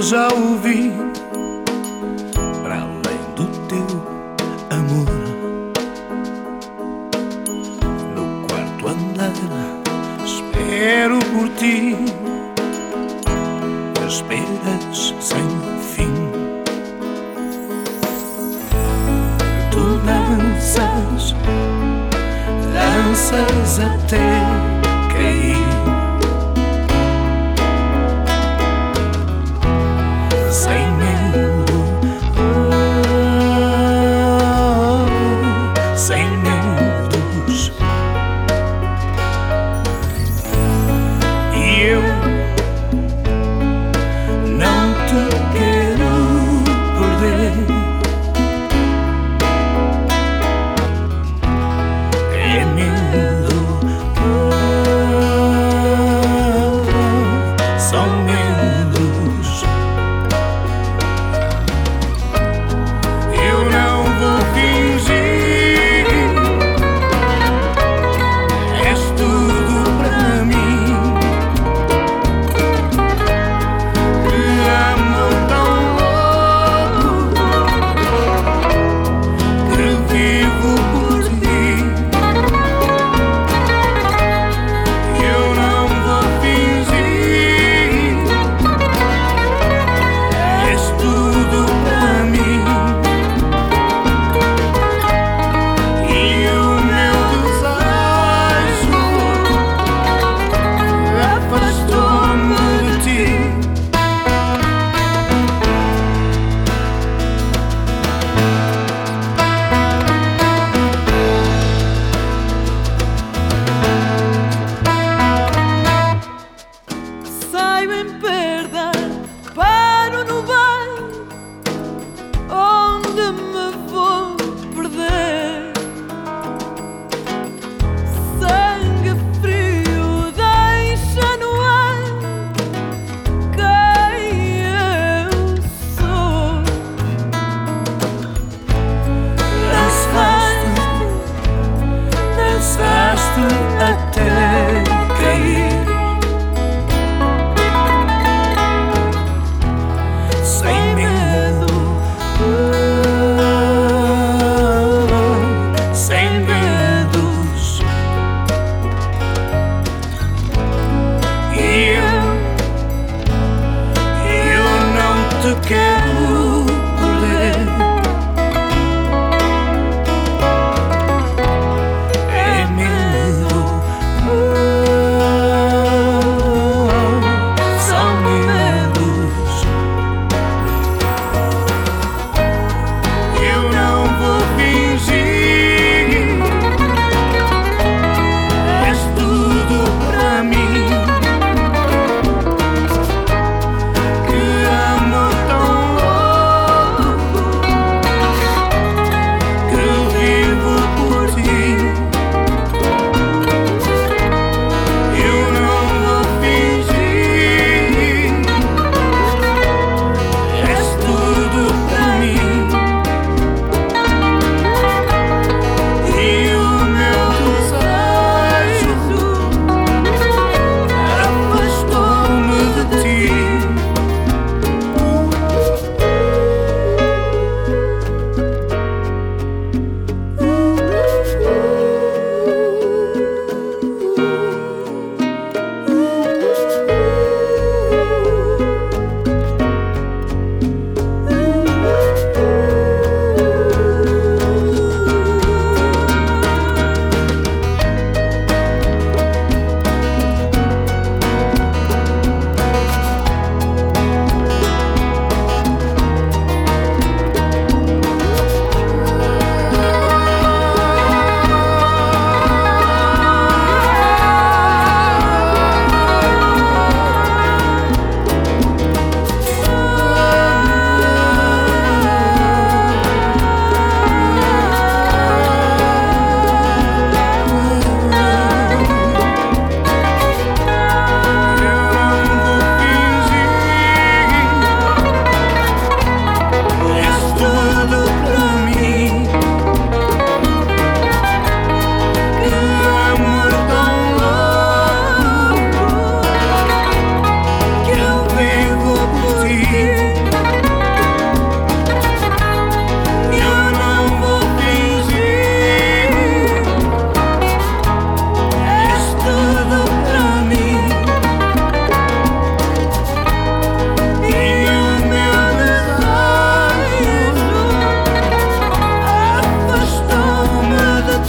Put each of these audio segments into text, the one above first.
já ouvi, para além do teu amor. No quarto andar espero por ti, esperas sem fim. Tu danças, danças até cair, sem medo, sem medos. E eu não te quero perder. É medo, são medos. Eu não vou fingir, és tudo para mim. Que amor tão louco, que vivo por ti. Eu não vou fingir, és tudo para mim. E o meu desejo afastou-me de ti. Saio em perda, paro no bar, onde me vou perder. Sangue frio deixa no ar quem eu sou. Dançaste até cair, sem medo, sem medos. E eu não te quero perder. É medo,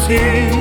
assim.